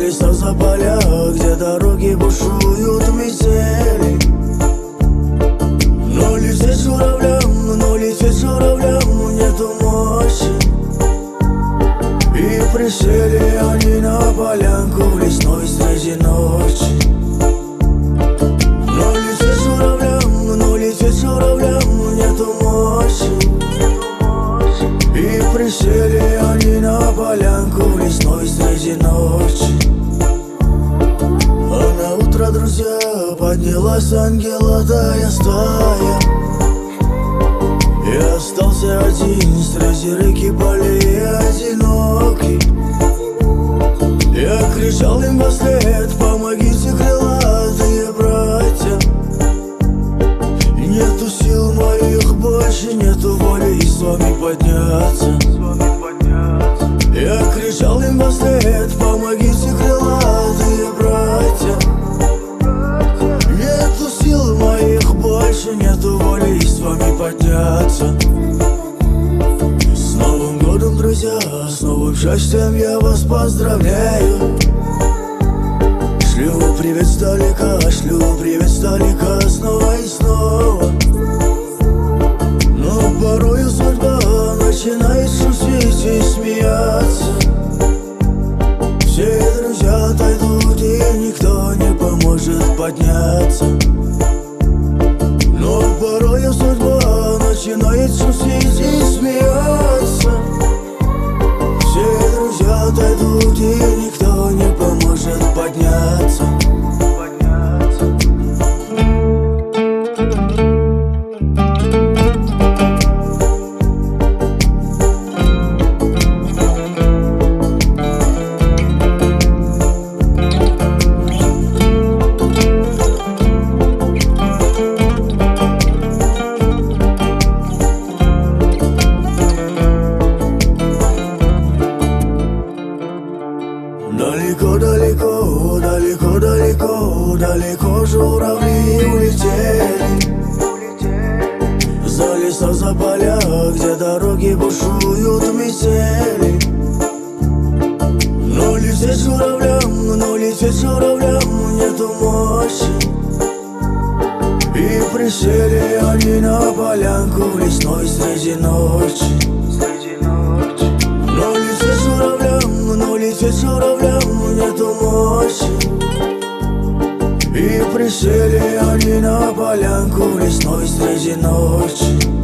леса, за поля, где дороги бушуют метели. Но лететь журавлям нету мощи. И присели они на полянку в лесной среди ночи. Но лететь журавлям нету мощи. И присели они на полянку в лесной среди ночи. А на утро, друзья, поднялась ангелатая стая. И остался один среди реки полей одинокий. Я кричал им вслед: помогите, крылатые братья. Нету сил моих больше, нету воли с вами подняться. Я кричал им вслед: помогите, крылатые братья. Нету сил моих больше, нету воли с вами подняться. С Новым годом, друзья, с новым счастьем я вас поздравляю. Шлю привет сдалека снова и снова. Но порою судьба начинает шутить и смеяться. Все друзья отойдут, и никто не поможет подняться. Но порою судьба начинает шутить и смеяться. Все друзья отойдут, и никто не поможет подняться. Далеко журавли улетели. За леса, за поля, где дороги бушуют метели. Но лететь журавлям нету мощи. И присели они на полянку в лесной среди ночи. Но лететь журавлям нету мощи. И присели они на полянку в лесной среди ночи.